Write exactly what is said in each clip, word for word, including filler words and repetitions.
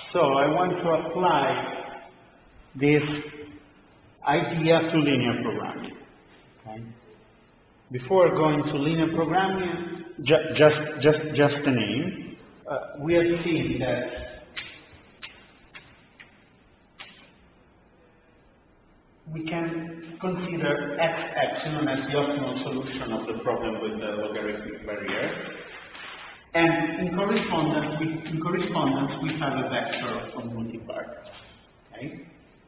So I want to apply this idea to linear programming. Okay? Before going to linear programming, ju just, just, just a name, uh, we have seen that we can consider x epsilon as the optimal solution of the problem with the logarithmic barrier. And in correspondence, we, in correspondence, we have a vector of multipliers. Okay?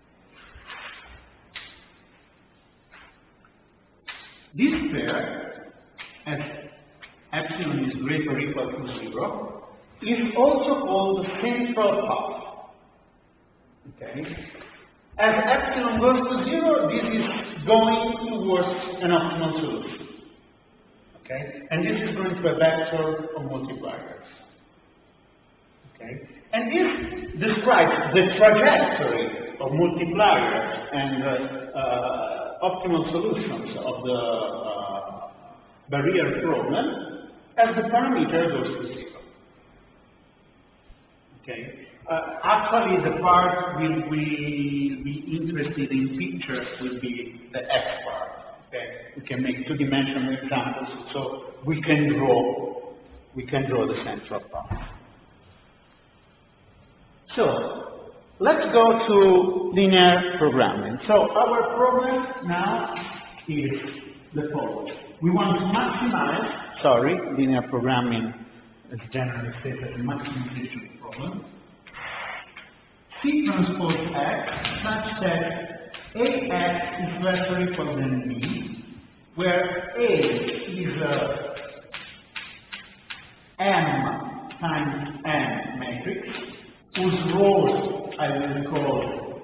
This pair, as epsilon is greater or equal to zero, is also called the central path. Okay? As epsilon goes to zero, this is going towards an optimal solution. Okay? And this is going to a vector of multipliers. Okay? And this describes the trajectory of multipliers and uh, uh, optimal solutions of the uh, barrier problem as the parameter goes to zero. Okay? Uh, actually, the part we will be interested in pictures will be the x part. Okay? We can make two-dimensional examples, so we can draw, we can draw the central path. So, let's go to linear programming. So, our problem now is the following. We want to maximize, sorry, linear programming is generally stated as a maximization problem. C transpose X such that A X is less or equal than B, where A is a M times N matrix, whose rows I will call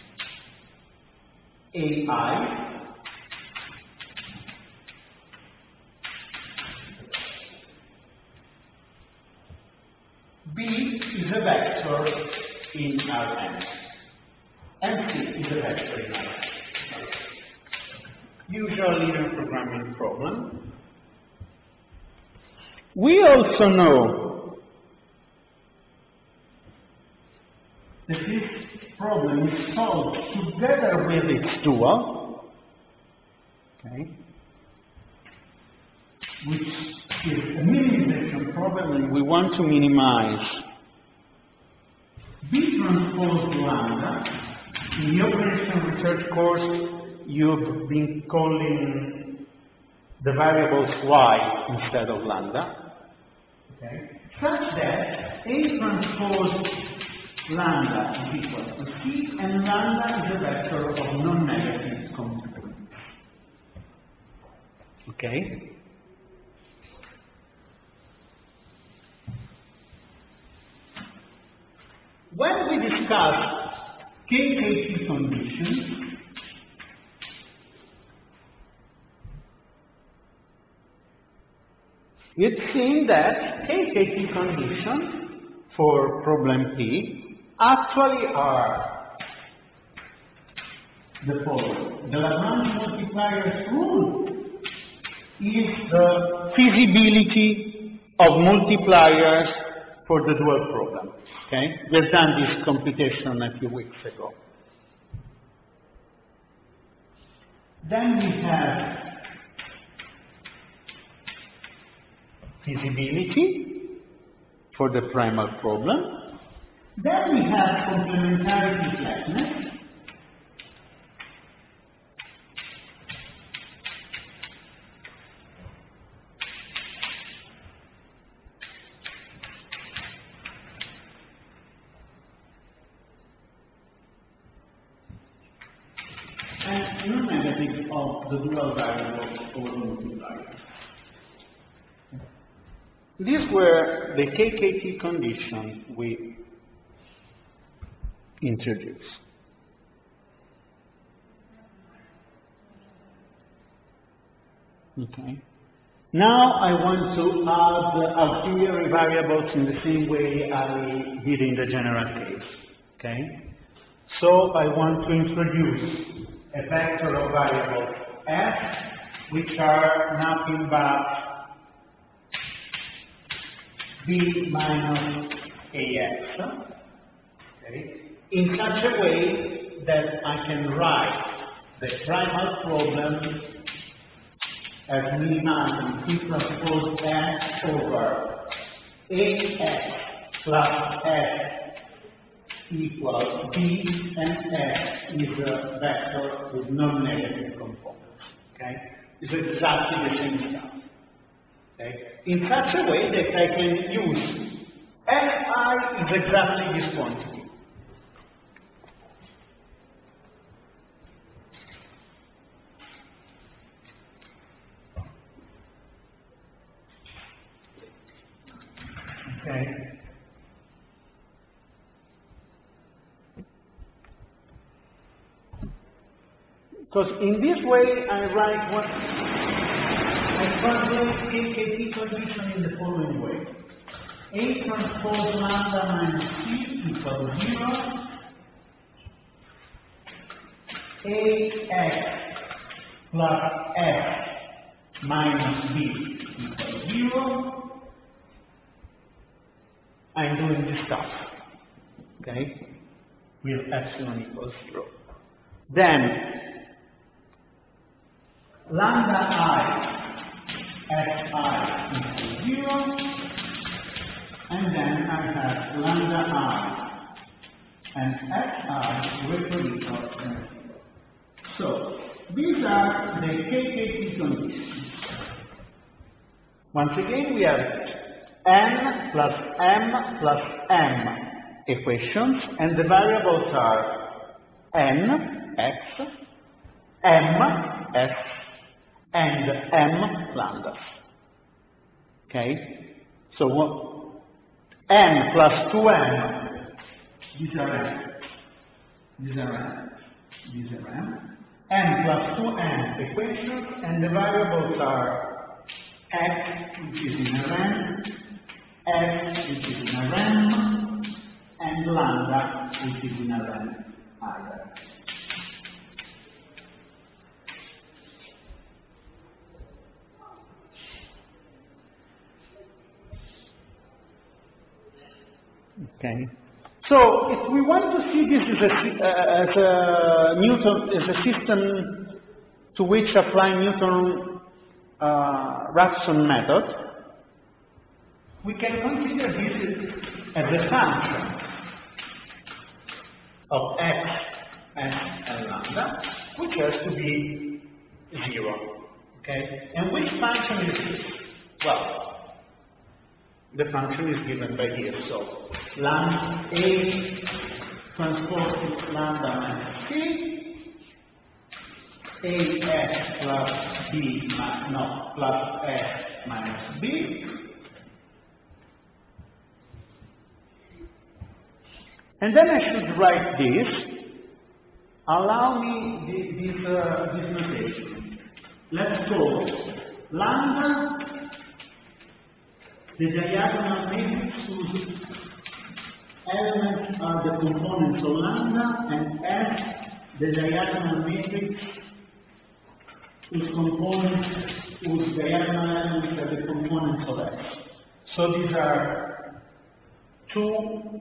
A I, B is a vector in Rn, and C is a vector in Rn. Usual linear programming problem. We also know that this problem is solved together with its dual, okay, which is a minimization problem, and we want to minimize B transpose lambda. In the operation research course, you've been calling the variables y instead of lambda, okay, such that A transpose lambda is equal to C, and lambda is a vector of non-negative consequences. Okay? When we discuss K K T conditions, it's seen that K K T conditions for problem P actually are the following. The Lagrange multipliers rule is the feasibility of multipliers for the dual problem. Okay? We've done this computation a few weeks ago. Then we have feasibility for the primal problem. Then we have complementarity flatness. And non-negative of the dual variables over the multipliers. These were the K K T conditions we introduced. Okay. Now I want to add the auxiliary variables in the same way I did in the general case. Okay. So I want to introduce a vector of variables f, which are nothing but b minus ax, okay, in such a way that I can write the primal problem as minimizing P transpose F over A X plus F equals B, and F is a vector with non-negative components. Okay? It's exactly the same stuff. Okay? In such a way that I can use Fi is exactly this quantity. Okay. Because in this way I write what I translate K K T condition in the following way. A transpose lambda minus C equals zero. A X plus F minus B equals zero. I'm doing this stuff, okay, with epsilon equals zero. Then, lambda I, Fi equals zero, and then I have lambda I and Xi greater or equal to zero. So, these are the K K T conditions. Once again, we have n plus m plus m equations, and the variables are n, x, m, s, and m lambdas. Okay? So what, n plus two m, these are n, these are n, these are n, n plus two m equations, and the variables are x, which is in Rn, S, which is in Rm, and lambda, which is in Rn either. Okay. So, if we want to see this as a, uh, as a Newton, as a system to which apply Newton uh, Raphson method, we can consider this as a function of x, s, and lambda, which has to be zero. Okay? And which function is this? Well, the function is given by here. So, lambda A transpose lambda minus C, A S plus B, no, plus S minus B. And then I should write this. Allow me this, this, uh, this notation. Let's go lambda, the diagonal matrix whose elements are the components of lambda, and S, the diagonal matrix whose components, whose diagonal elements are the components of X. So these are two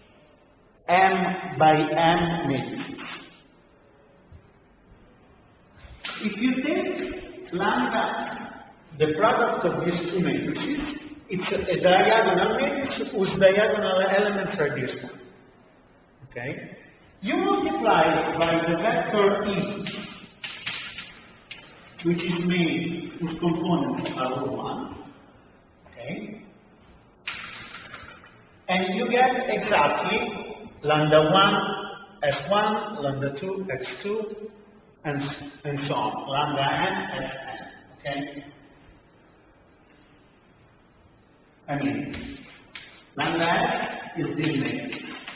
M by M matrices. If you take lambda, the product of these two matrices, it's a, a diagonal matrix whose diagonal elements are this one. Okay? You multiply by the vector E, which is made, whose components are all one. Okay? And you get exactly lambda one, S one, lambda two, X two, and, and so on. Lambda n, Sn. Okay? I mean, lambda s is this matrix.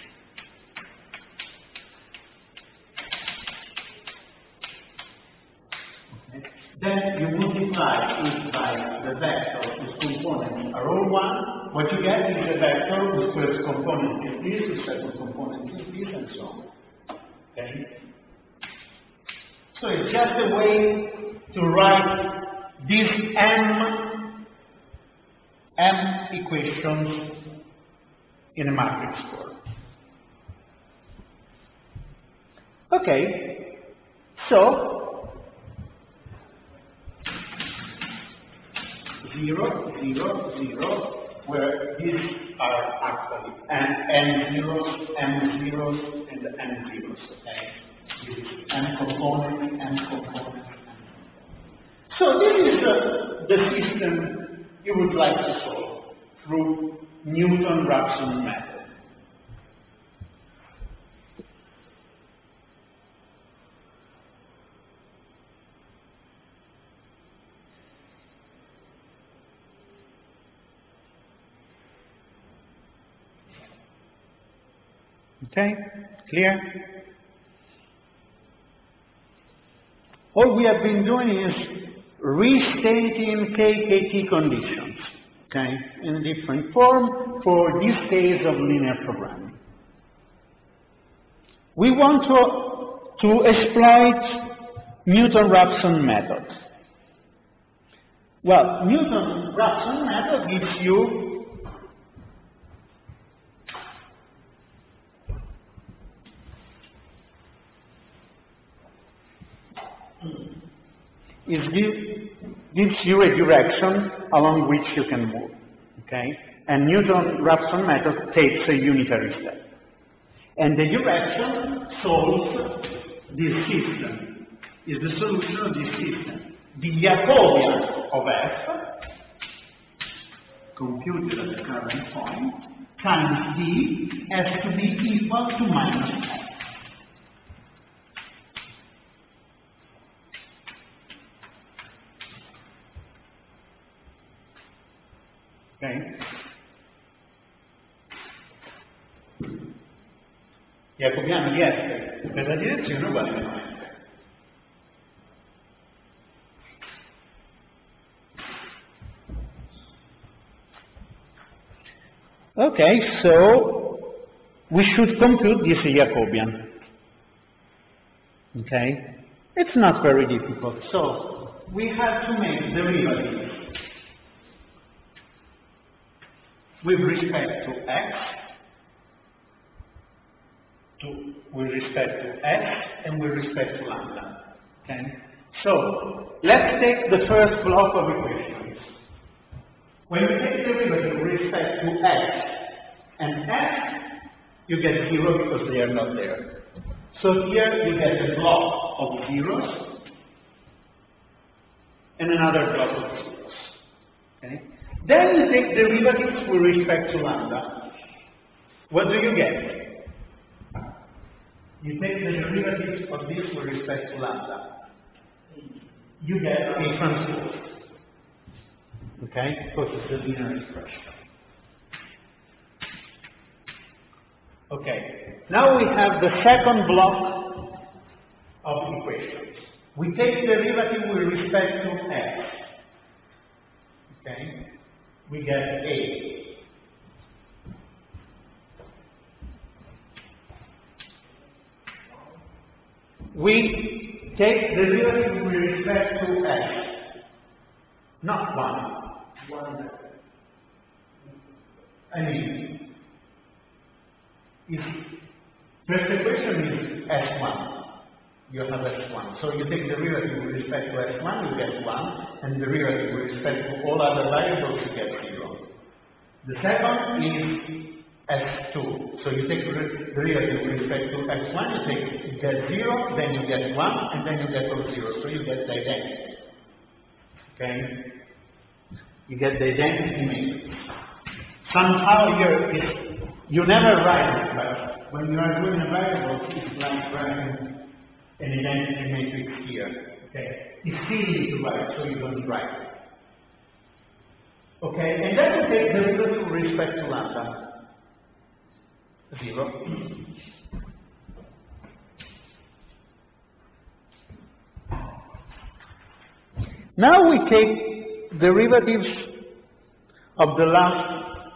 Okay? Then you multiply it by the vector whose components are all one. What you get is a vector whose first component is this, whose second component is this, and so on. Okay? So it's just a way to write these m M equations in a matrix form. Okay, so zero, zero, zero, where these are actually n, n zeros, m zeros, and n zeros, okay? This is n component, n component, n component. So this is uh, the system you would like to solve through Newton-Raphson method. Okay, clear? All we have been doing is restating K K T conditions, okay, in a different form for this case of linear programming. We want to, to exploit Newton-Raphson method. Well, Newton-Raphson method gives you is give, gives you a direction along which you can move, okay? And Newton-Raphson method takes a unitary step. And the direction solves this system, is the solution of this system. The Jacobian of F, computed at the current point, times D has to be equal to minus F. Okay? Jacobiano di F per la direzione uguale a F. Okay, so we should compute this Jacobian. Okay? It's not very difficult. So we have to make derivatives with respect to x, to, with respect to x, and with respect to lambda. Okay? So let's take the first block of equations. When you take derivative with respect to x and x, you get zero because they are not there. So here you get a block of zeros and another block of zeros. Okay? Then you take derivatives with respect to lambda. What do you get? You take the derivatives of this with respect to lambda. You get a transpose. Okay? Because it's a linear expression. Okay. Now we have the second block of equations. We take derivative with respect to x. Okay? We get A. We take derivative with respect to x. Not one. One. I mean, if first equation is s one, you have s one. So you take derivative with respect to s one, you get one, and derivative with respect to all other variables, you get zero. The second is s two. So you take derivative with respect to x one, you take you get zero, then you get one, and then you get all zero. So you get the identity. Okay? You get the identity matrix. Somehow you're, it's, you never write it, but when you are doing a variable, it's like writing an identity matrix here. Okay? It's silly to write, so you don't write it. Okay? And then you take derivative with respect to lambda. Zero. Now we take derivatives of the last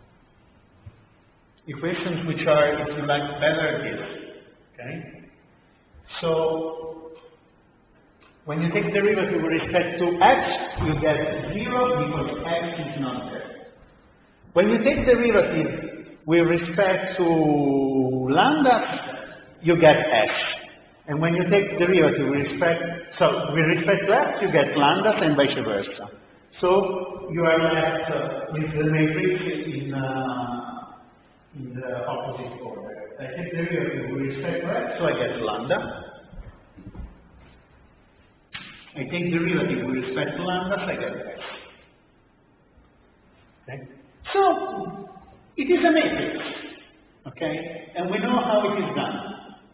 equations, which are, if you like, better this. Okay? So when you take derivative with respect to x, you get zero because x is not there. When you take derivative with respect to lambda, you get s. And when you take derivative with respect, so with respect to x, you get lambdas and vice versa. So you are left uh, with the matrix in, uh, in the opposite order. I take derivative with respect to x, so I get lambda. I take derivative with respect to lambdas, I get x. Okay? So it is a matrix, okay? And we know how it is done.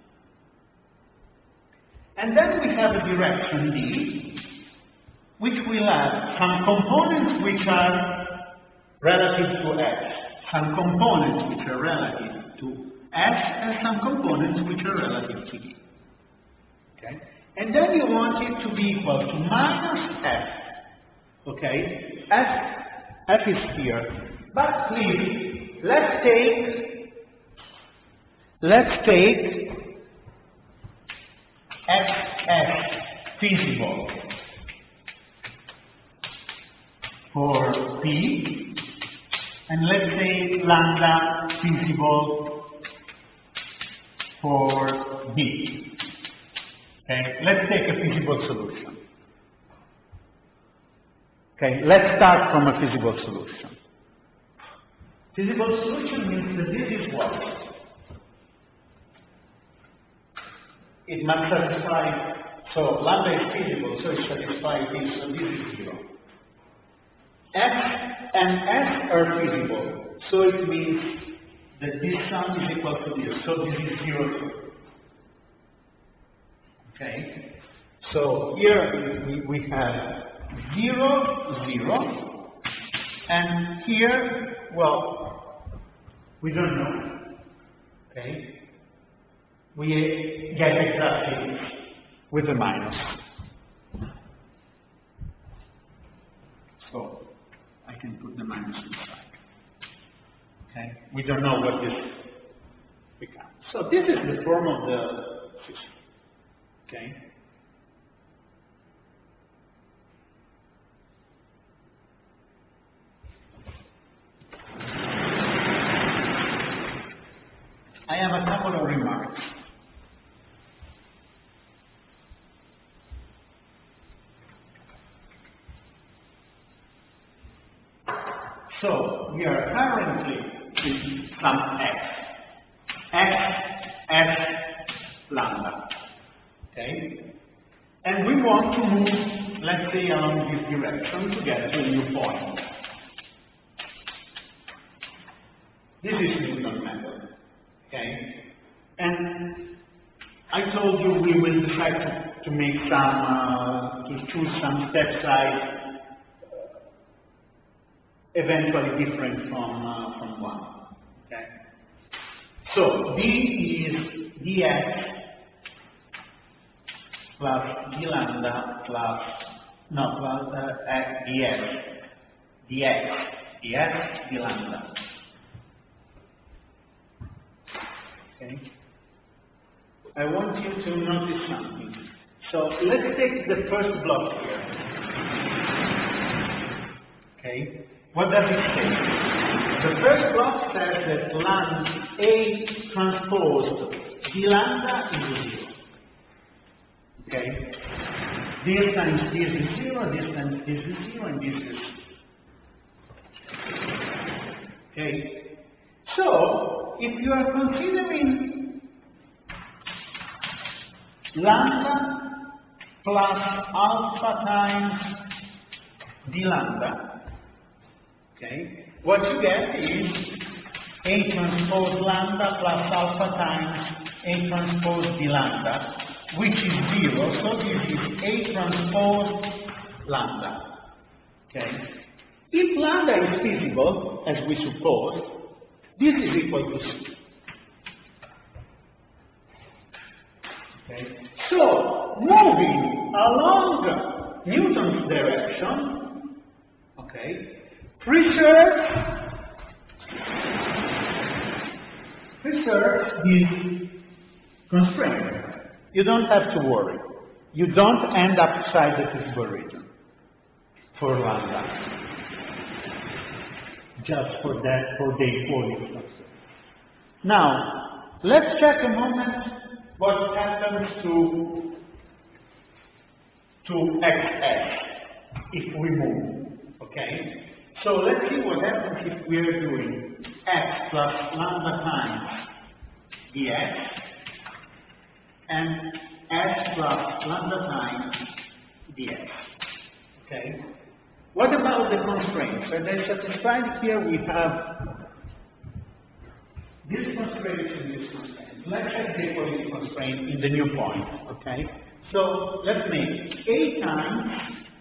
And then we have a direction D, which will have some components which are relative to x, some components which are relative to s, and some components which are relative to d. Okay? And then you want it to be equal to minus f. Okay? F, f is here. But please, let's take, let's take xs feasible for P, and let's say lambda feasible for B. Okay, let's take a feasible solution. Okay, let's start from a feasible solution. Feasible solution means that this is what? It must satisfy, so lambda is feasible, so it satisfies this, so this is zero. X and S are feasible, so it means that this sum is equal to this, so this is zero too. Okay? So here we, we have zero, zero, and here, well, we don't know. Okay? We get exactly with a minus. So I can put the minus inside. Okay? We don't know what this becomes. So this is the form of the system. Okay? I have a couple of remarks. So we are currently in some x, x, s, lambda, okay? And we want to move, let's say, along this direction to get to a new point. This is Newton's method, okay? And I told you we will try to, to make some, uh, to choose some step size eventually different from, uh, from one. Okay? So d is dx plus d lambda plus, no, plus uh, x dx, dx, dx, d lambda. Okay? I want you to notice something. So let's take the first block here. Okay? What does it say? The first block says that lambda A transpose d lambda is zero. Okay? This times this is zero, this times this is zero, and this is zero. Okay? So, if you are considering lambda plus alpha times d lambda, okay, what you get is A transpose lambda plus alpha times A transpose d lambda, which is zero, so this is A transpose lambda. Okay? If lambda is feasible, as we suppose, this is equal to C. Okay? So, moving along Newton's direction, okay, preserves, preserves this constraint. You don't have to worry. You don't end up outside the feasible region for lambda. Just for that, for the equality. Now, let's check a moment what happens to, to xs if we move, okay? So let's see what happens if we are doing x plus lambda times dx and s plus lambda times dx, okay? What about the constraints? Are they satisfied? Here we have this constraint and this constraint. Let's check the equality constraint in the new point, okay? So let's make a times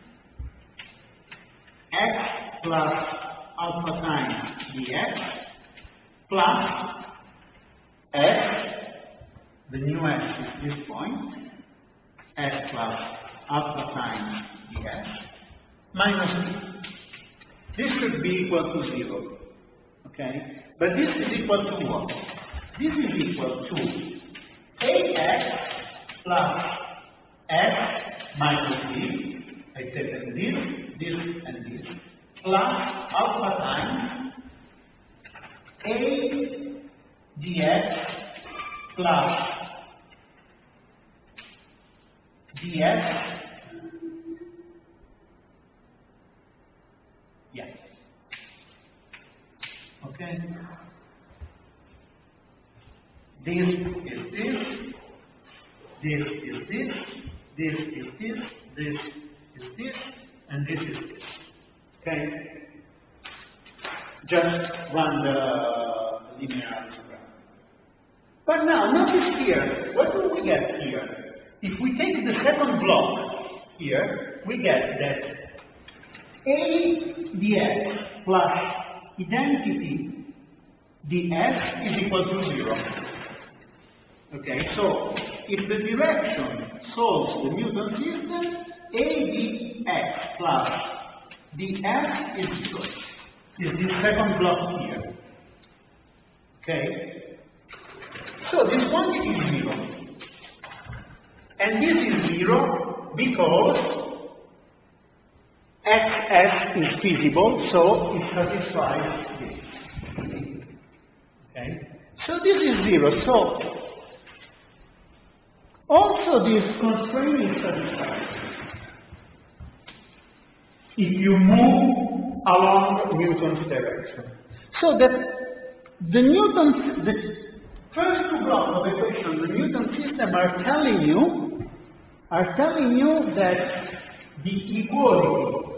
x plus alpha times dx plus s, the new s is this point, s plus alpha times dx, minus b. This should be equal to zero, okay? But this is equal to what? This is equal to ax plus s minus b, I take this, this, and this, plus alpha times a dx plus dx. Yes. Okay. This is this, this is this, this is this, this is this, and this is this. Okay? Just run the linear algebra. But now, notice here, what do we get here? If we take the second block here, we get that a dx plus identity ds is equal to zero. Okay, so if the direction solves the Newton system, a dx plus dx is zero. Is the second block here. Okay? So this quantity is zero. And this is zero because xs is feasible, so it satisfies this. Okay? So this is zero. So also this constraint is satisfied if you move along Newton's direction. So that the Newton's, the first two blocks of equation, the Newton system are telling you, are telling you that the equality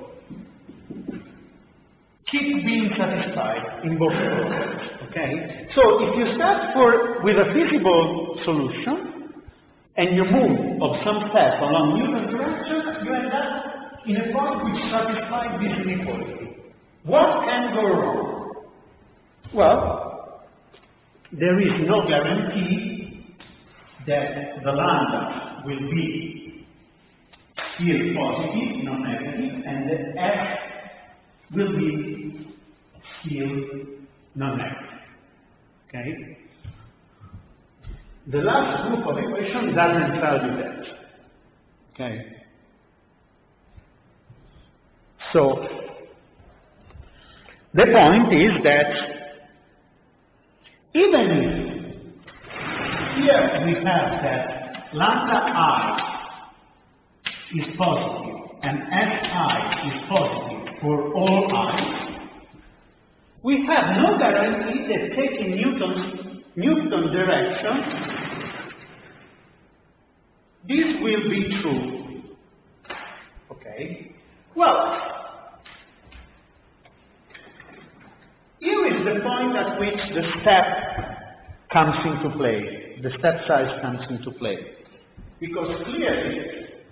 keeps being satisfied in both cases. Okay? So if you start for, with a feasible solution, and you move of some step along Newton's direction, you end up in a point which satisfies this inequality. What can go wrong? Well, there is no guarantee that the lambda will be still positive, not negative, and the f will be still non-negative. Okay? The last group of equations doesn't tell you that. Okay? So, the point is that even if here we have that lambda I is positive and Si is positive for all I, we have no guarantee that taking Newton's Newton direction, this will be true. Okay? Well, here is the point at which the step comes into play, the step size comes into play. Because clearly,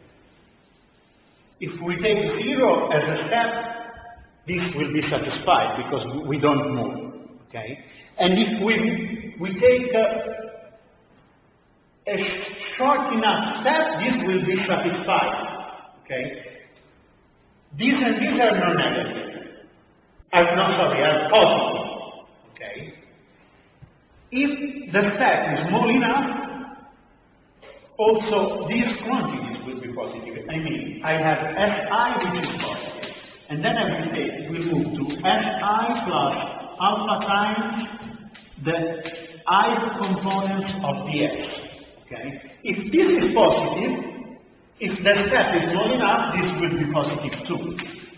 if we take zero as a step, this will be satisfied because we don't move. Okay? And if we, we take a, a short enough step, this will be satisfied. Okay? These and these are non-negative. Are not sorry, are positive. Okay? If the step is small enough, also these quantities will be positive. I mean, I have Si which is positive. And then I will say we move to Si plus alpha times the ith components of dx. Okay? If this is positive, if the step is small enough, this will be positive too.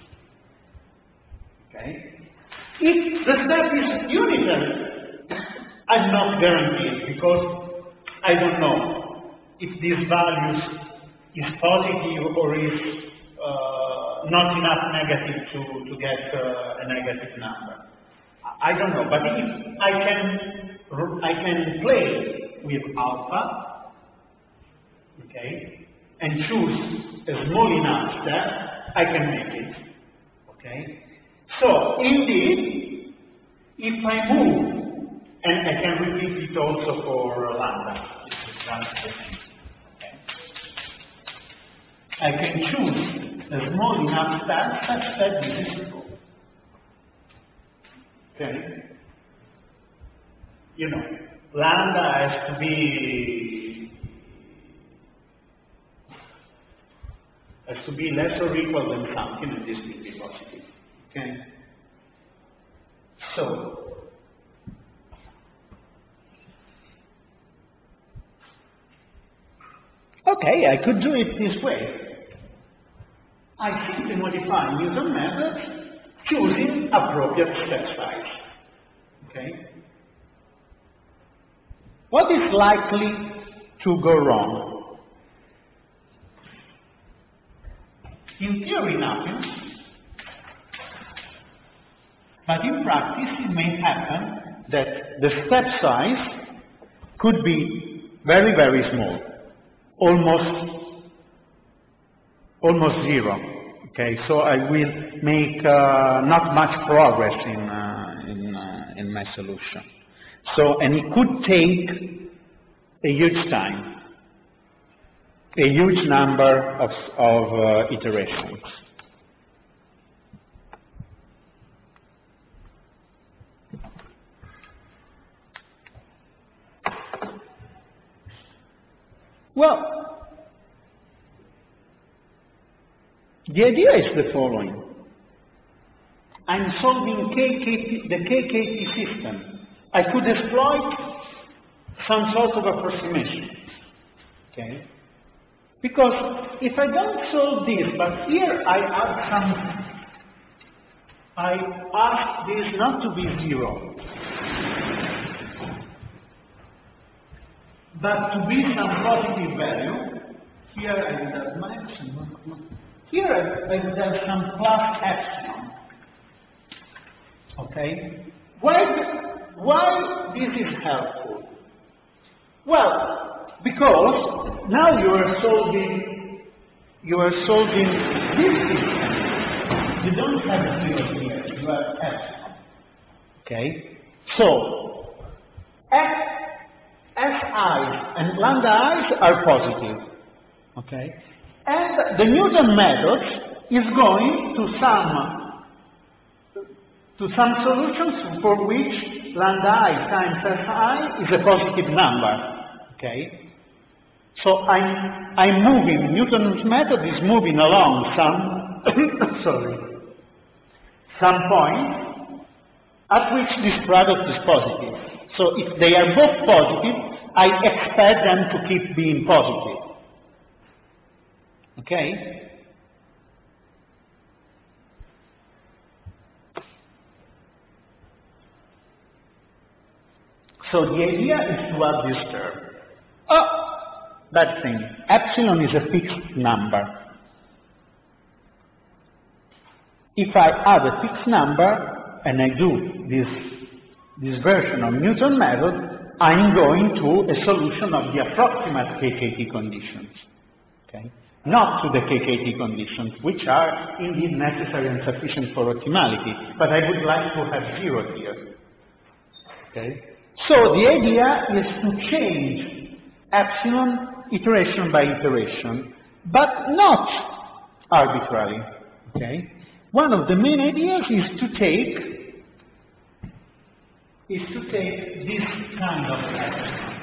Okay? If the step is unitary, I'm not guaranteed because I don't know if these values is positive or is uh, not enough negative to, to get uh, a negative number. I don't know, but if I can, I can play with alpha, okay, and choose a small enough step, I can make it, okay. So indeed, if I move, and I can repeat it also for lambda, okay. I can choose a small enough step such that this is true. Okay. You know, lambda has to be has to be less or equal than something, and this will be positive. Okay. So okay, I could do it this way. I simply modify Newton method choosing appropriate step size. Okay? What is likely to go wrong? In theory, nothing. But in practice, it may happen that the step size could be very, very small, almost, almost zero. Okay, so I will make uh, not much progress in uh, in, uh, in my solution. So, and it could take a huge time, a huge number of of uh, iterations. Well, the idea is the following. I'm solving K K T, the K K T system. I could exploit some sort of approximation. Okay? Because if I don't solve this, but here I add some, I ask this not to be zero, but to be some positive value. Here I would have maximum. Here I would have some plus epsilon. Okay? Why, why this is helpful? Well, because now you are solving, you are solving this system. You don't have zero here, you have epsilon. Okay? So, X, Si and lambda i's are positive. Okay? And the Newton method is going to some to some solutions for which lambda I times Si is a positive number. Okay? So I'm I'm moving, Newton's method is moving along some sorry some point at which this product is positive. So if they are both positive, I expect them to keep being positive. Okay? So the idea is to add this term. Oh, bad thing. Epsilon is a fixed number. If I add a fixed number and I do this, this version of Newton method, I'm going to a solution of the approximate K K T conditions. Okay? Not to the K K T conditions, which are indeed necessary and sufficient for optimality, but I would like to have zero here. Okay? So the idea is to change epsilon iteration by iteration, but not arbitrarily. Okay? One of the main ideas is to take is to take this kind of epsilon.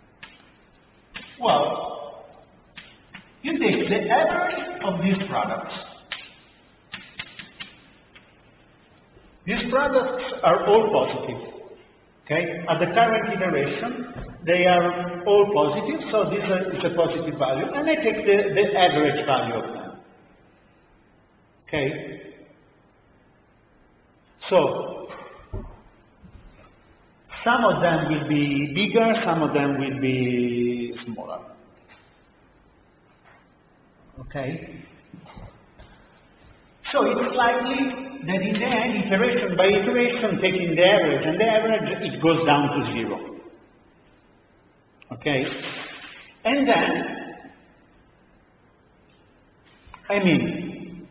Well, you take the average of these products. These products are all positive. Okay? At the current iteration, they are all positive, so this is a positive value, and I take the, the average value of them. Okay? So, some of them will be bigger, some of them will be smaller. Okay? So it's likely that in the end, iteration by iteration, taking the average and the average, it goes down to zero. Okay? And then, I mean,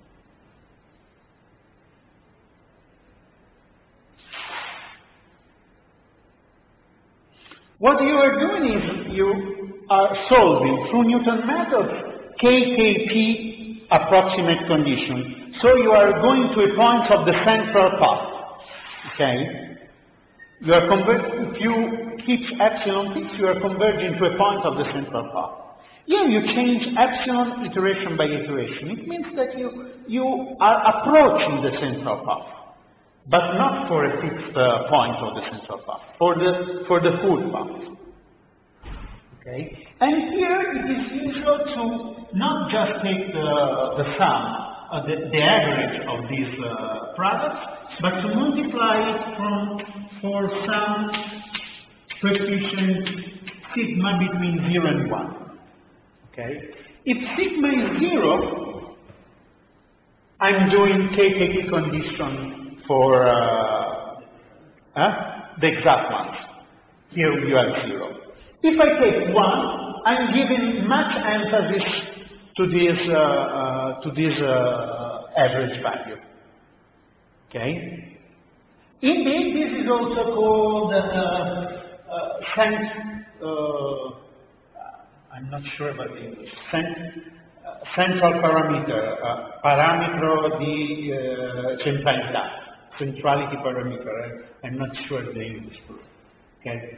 what you are doing is you are solving through Newton method K K P approximate condition. So you are going to a point of the central path. Okay? You are conver- if you keep epsilon fixed, you are converging to a point of the central path. Here you change epsilon iteration by iteration. It means that you, you are approaching the central path, but not for a fixed uh, point of the central path, for the, for the full path. Okay? And here it is usual to not just take the, the sum, uh, the, the average of these uh, products, but to multiply it from, for some coefficient sigma between zero and one. Okay? If sigma is zero, I'm doing K K P condition for uh, uh, the exact ones. Here you have zero. If I take one, I'm giving much emphasis to this, uh, uh, to this uh, average value. Okay? Indeed, this is also called uh, uh, cent, uh, I'm not sure about the English, cent, uh, central parameter, uh, parametro di uh, centralità, centrality parameter. I'm not sure the English word. Okay?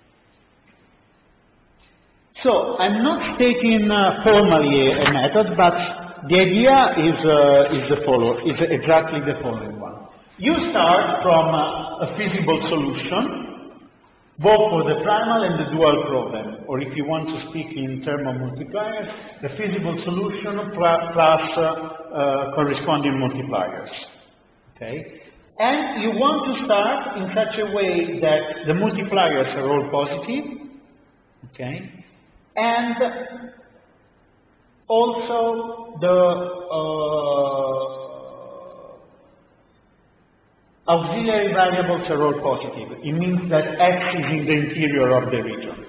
So, I'm not stating uh, formally a, a method, but the idea is, uh, is the follow, is exactly the following one. You start from uh, a feasible solution, both for the primal and the dual problem, or if you want to speak in terms of multipliers, the feasible solution plus, plus uh, uh, corresponding multipliers. Okay? And you want to start in such a way that the multipliers are all positive, okay? And also the uh, auxiliary variables are all positive. It means that X is in the interior of the region.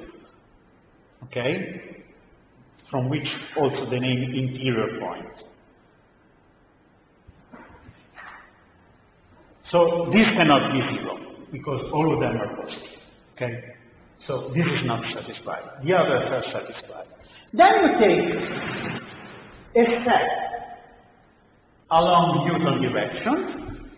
Okay? From which also the name interior point. So this cannot be zero, because all of them are positive. Okay? So this is not satisfied. The others are satisfied. Then you take a step along Newton direction,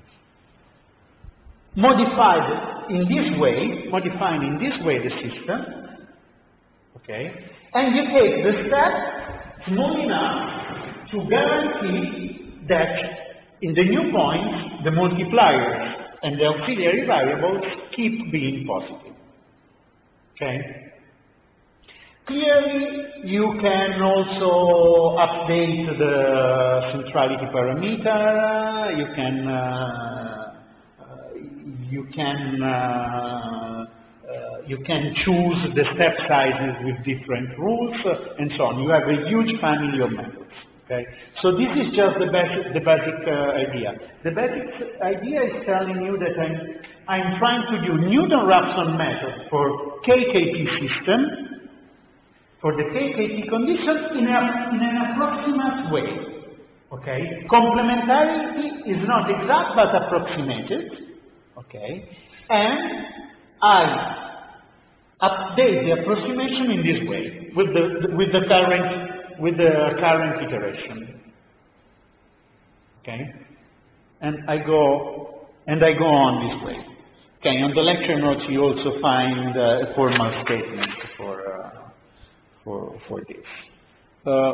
modified in this way, modifying in this way the system, okay, and you take the step small enough to guarantee that in the new point the multipliers and the auxiliary variables keep being positive. Okay. Clearly, you can also update the centrality parameter. You can uh, uh, you can uh, uh, you can choose the step sizes with different rules uh, and so on. You have a huge family of methods. Okay. So this is just the basic the basic uh, idea. The basic idea is telling you that I'm I'm trying to do Newton-Raphson method for K K P system, for the K K P condition in, a, in an approximate way. Okay? Complementarity is not exact but approximated. Okay? And I update the approximation in this way with the with the current with the current iteration. Okay? And I go and I go on this way. Okay, on the lecture notes you also find uh, a formal statement for uh, for for this. Uh,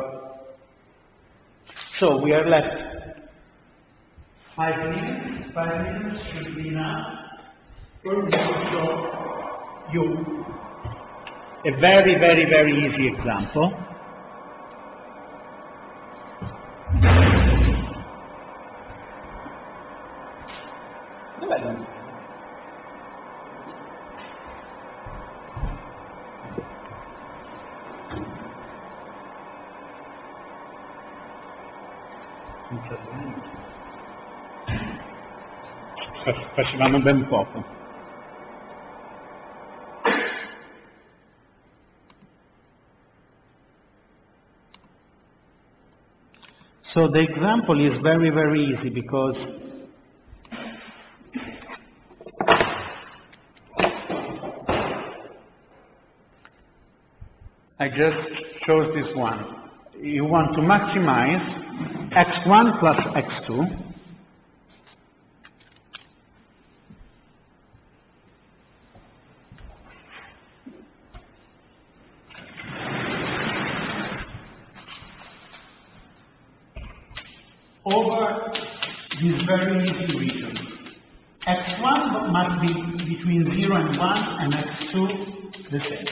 so we are left five minutes. Five minutes should be enough for me to show you a very, very, very easy example. Facevamo ben poco. So the example is very, very easy because I just chose this one. You want to maximize x one plus x two over this very easy region. x one must be between zero and one, and x two the same.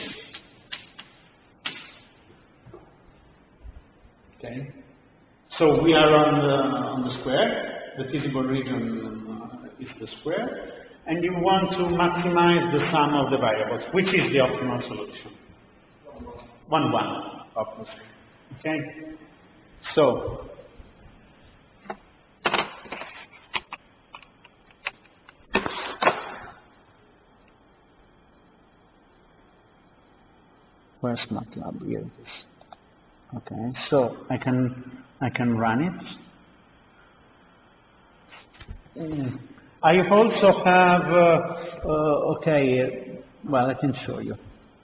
Okay? So we are on the, on the square. The feasible region uh, is the square. And you want to maximize the sum of the variables. Which is the optimal solution? one, one, obviously. Okay? So, where's MATLAB? Here it is. Okay, so I can I can run it. Mm. I also have uh, uh, okay. Well, I can show you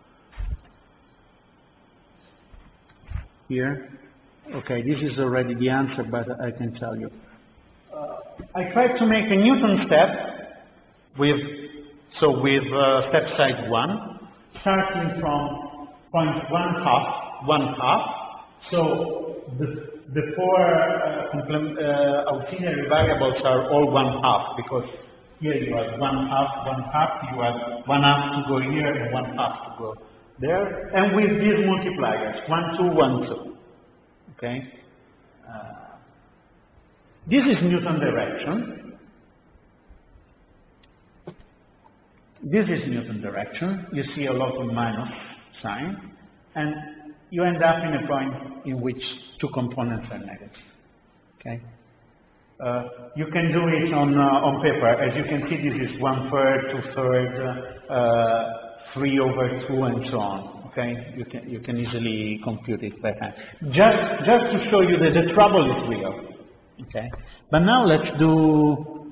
here. Okay, this is already the answer, but I can tell you. Uh, I tried to make a Newton step with so with uh, step size one, starting from point one half, one half. So the, the four uh, uh, auxiliary variables are all one half, because here you have one half, one half, you have one half to go here and one half to go there, and with these multipliers, one, two, one, two. Okay? Uh, this is Newton direction. This is Newton direction. You see a lot of minus sign, and you end up in a point in which two components are negative. Okay? Uh, you can do it on, uh, on paper. As you can see, this is one third, two thirds, uh, three over two, and so on. Okay? You can, you can easily compute it by hand. Just, just to show you that the trouble is real. Okay? But now let's do...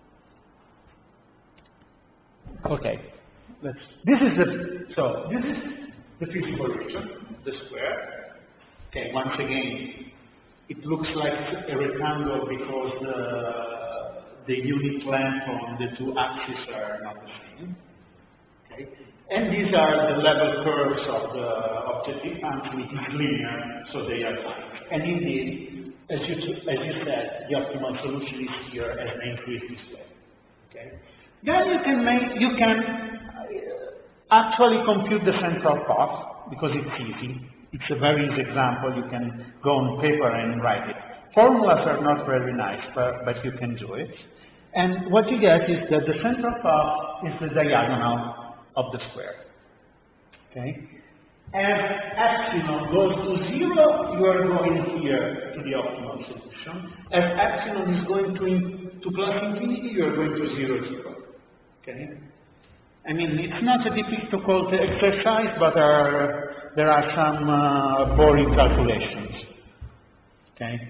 Okay. Let's, this is the... So, this is the feasible region. The square. Okay, once again, it looks like a rectangle because the, the unit length on the two axes are not the same. Okay, and these are the level curves of the objective function. It is linear, so they are fine. And indeed, as you as you said, the optimal solution is here as an increase this way. Okay, then you can make you can actually compute the central path, because it's easy. It's a very easy example. You can go on paper and write it. Formulas are not very nice, but, but you can do it. And what you get is that the central path is the diagonal of the square. Okay? As epsilon goes to zero, you are going here to the optimal solution. As epsilon is going to, in, to plus infinity, you are going to zero, zero. Okay? I mean, it's not a difficult exercise, but there are, there are some uh, boring calculations. Okay?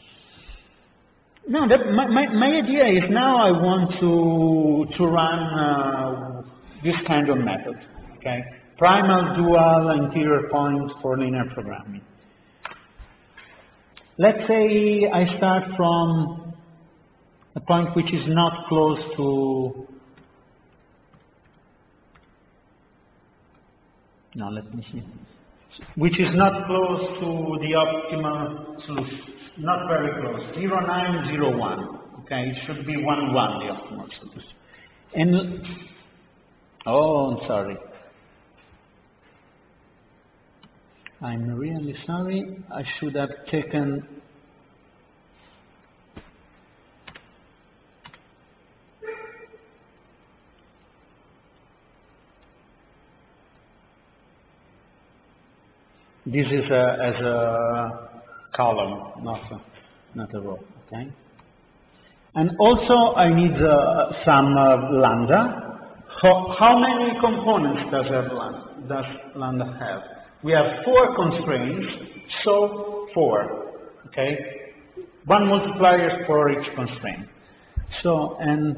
Now, that, my, my, my idea is now I want to, to run uh, this kind of method. Okay? Primal, dual, interior points for linear programming. Let's say I start from a point which is not close to... No, let me see. Which is not close to the optimal solution. Not very close. zero, nine, zero, one. Okay, it should be one, one, the optimal solution. And, oh, I'm sorry. I'm really sorry. I should have taken this is a, as a column, not a, not a row. Okay. And also I need uh, some uh, lambda. So how many components does, have lambda, does lambda have? We have four constraints, so four. Okay, one multiplier for each constraint. So and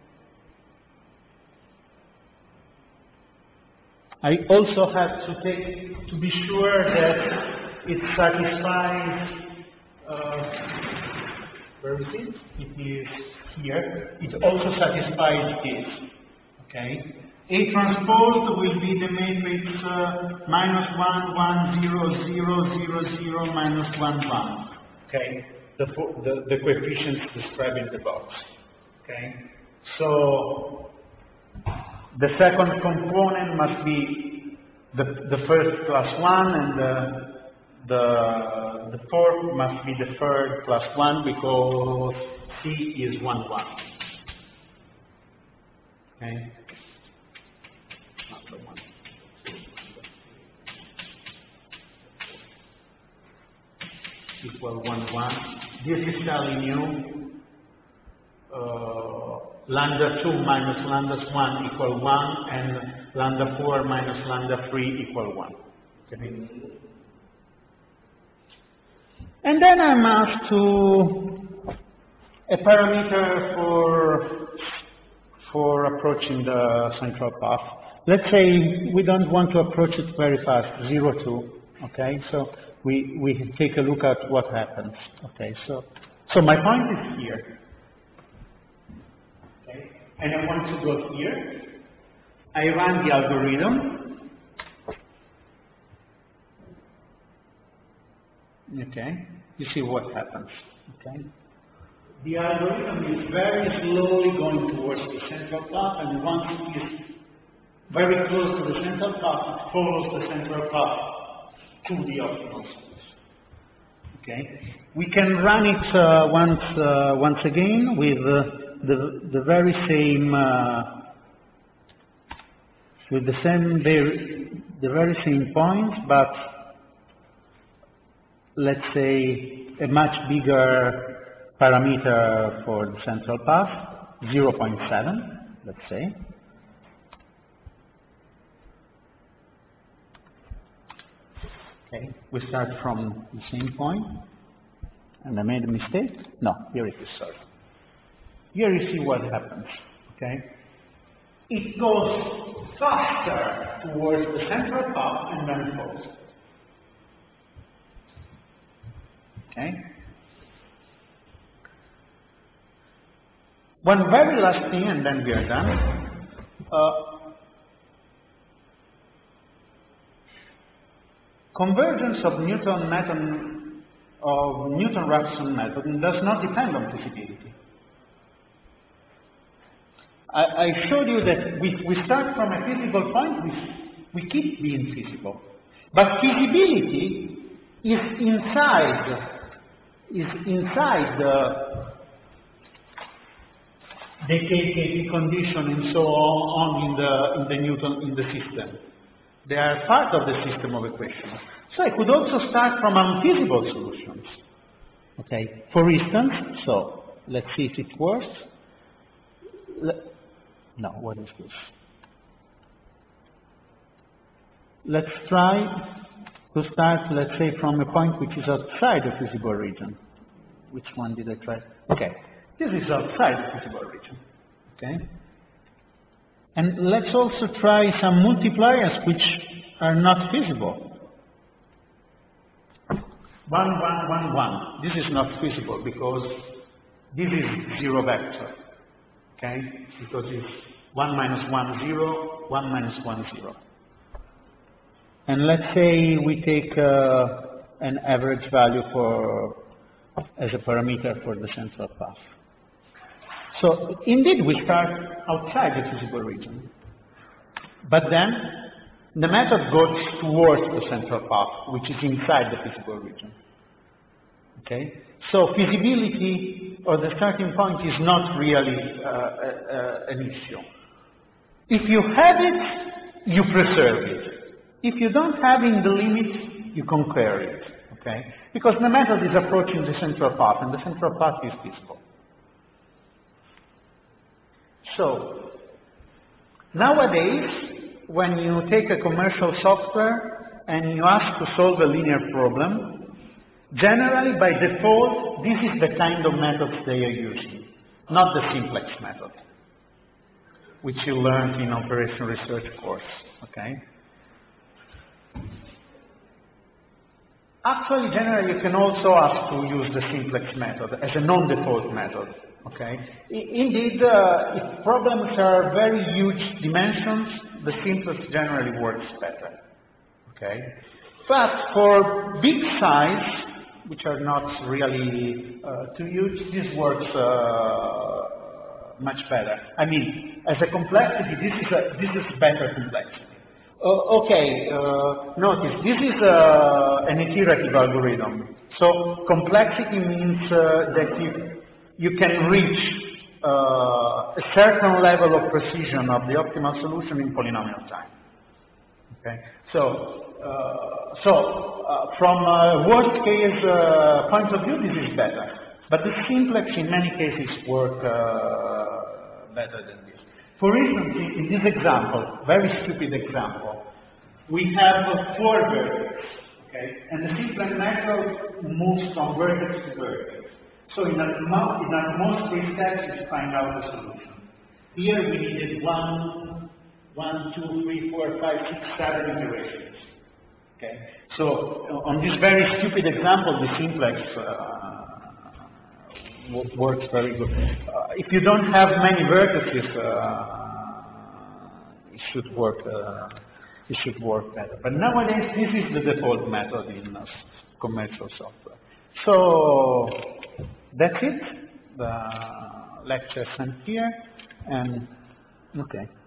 I also have to take to be sure that it satisfies. Uh, Where is it? It is here. It also satisfies this. Okay. A transpose will be the matrix uh, minus one, one, zero, zero, zero, zero, minus one, one. Okay. The, the, the coefficients described in the box. Okay. So the second component must be the, the first plus one, and the The, the fourth must be the third plus one, because C is one, one. Okay? Not the one. Equal one, one. This is telling you uh, lambda two minus lambda one equal one, and lambda four minus lambda three equal one. Okay? And then I'm asked to a parameter for, for approaching the central path. Let's say we don't want to approach it very fast, zero, two, okay? So we, we take a look at what happens, okay? So, so my point is here, okay? And I want to go here. I run the algorithm. Okay, you see what happens. Okay, the algorithm is very slowly going towards the central path, and once it is very close to the central path, it follows the central path to the optimal solution. Okay, we can run it uh, once uh, once again with uh, the the very same uh, with the same very the very same points, but let's say a much bigger parameter for the central path, zero point seven, let's say. Okay, we start from the same point, and I made a mistake. No, here it is, sorry. Here you see what happens, okay? It goes faster towards the central path and then falls. Okay. One very last thing, and then we are done. Uh, convergence of Newton method of Newton-Raphson method does not depend on feasibility. I, I showed you that we, we start from a feasible point, we, we keep being feasible, but feasibility is inside. is inside the, the K K T condition and so on in the, in the Newton, in the system. They are part of the system of equations. So I could also start from unfeasible solutions. Okay, for instance, so let's see if it works. Le no, what is this? Let's try to start, let's say, from a point which is outside the feasible region. Which one did I try? Okay, this is outside the feasible region. Okay, and let's also try some multipliers which are not feasible. One, one, one, one. This is not feasible because this is zero vector. Okay, because it's one minus one, zero, one minus one, zero. And let's say we take uh, an average value for as a parameter for the central path. So indeed we start outside the feasible region. But then The method goes towards the central path, which is inside the feasible region. Okay? So feasibility or the starting point is not really uh, uh, an issue. If you have it, you preserve it. If you don't have in the limit, you conquer it. Okay? Because the method is approaching the central path, and the central path is feasible. So, nowadays, when you take a commercial software and you ask to solve a linear problem, generally, by default, this is the kind of methods they are using, not the simplex method, which you learned in operation research course. Okay? Actually, generally, you can also ask to use the simplex method as a non-default method. Okay? I indeed, uh, if problems are very huge dimensions, the simplex generally works better. Okay? But for big size, which are not really uh, too huge, this works uh, much better. I mean, as a complexity, this is a, this is better complexity. Uh, okay, uh, notice, this is uh, an iterative algorithm. So complexity means uh, that you, you can reach uh, a certain level of precision of the optimal solution in polynomial time. Okay, so uh, so uh, from a worst case uh, point of view, this is better. But the simplex in many cases work uh, better than this. For instance, in this example, very stupid example, we have uh, four vertices, okay, and the simplex method moves from vertex to vertex. So in at, mo in at most three steps, you find out the solution. Here we needed one, one, two, three, four, five, six, seven iterations. Okay, so on this very stupid example, the simplex uh, works very good. Uh, if you don't have many vertices, uh, it should work. Uh, it should work better. But nowadays, this is the default method in uh, commercial software. So that's it. The lecture ends here, and okay.